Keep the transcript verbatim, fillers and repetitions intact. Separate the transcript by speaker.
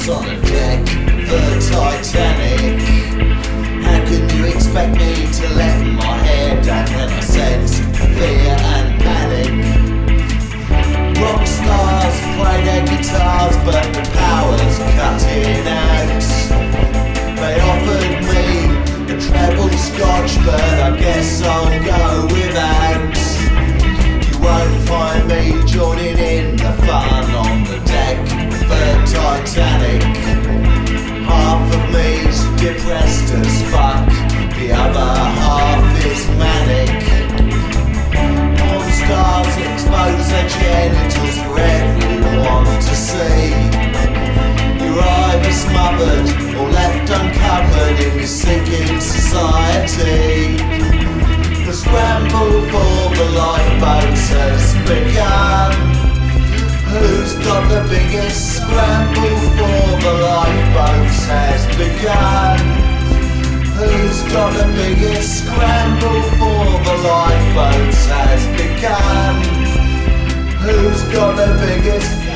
Speaker 1: on a deck, the Titanic. How can you expect me to let my hair down when I sense fear and panic? Rock stars play their guitars, but the power's cutting out. They offered me a treble scotch, but I guess I'll go without. You won't find me joining in the fun on the deck of the Titanic. Half of me's depressed as fuck, the other half is manic. Porn stars expose their genitals for everyone to see. You're either smothered or left uncovered in this sinking society. The scramble for the lifeboats has begun. Who's got the biggest scramble for the lifeboats has begun? Who's got the biggest scramble for the lifeboats has begun? Who's got the biggest